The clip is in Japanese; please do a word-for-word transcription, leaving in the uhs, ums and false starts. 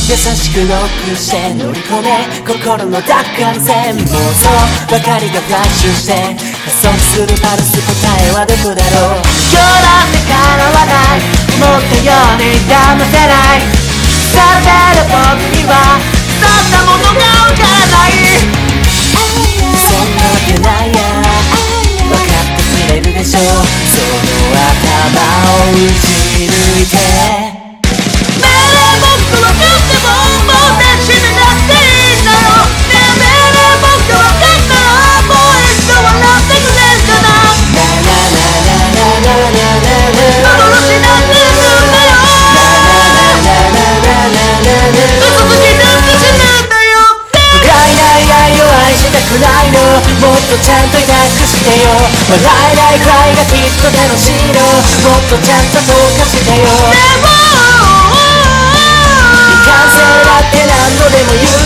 優しくロックして乗り込め心の奪還戦妄想ばかりがフラッシュして加速するパルス答えはどこだろう今日だって叶わない思ったように騙せないさてる僕にはそんなものがわからないそんなわけないや分かってくれるでしょうその頭を打ち抜いてもっとちゃんと抱くしてよ笑えないくらいがきっと楽しいのもっとちゃんとフォーカスしてよ未完成だって何度でも言う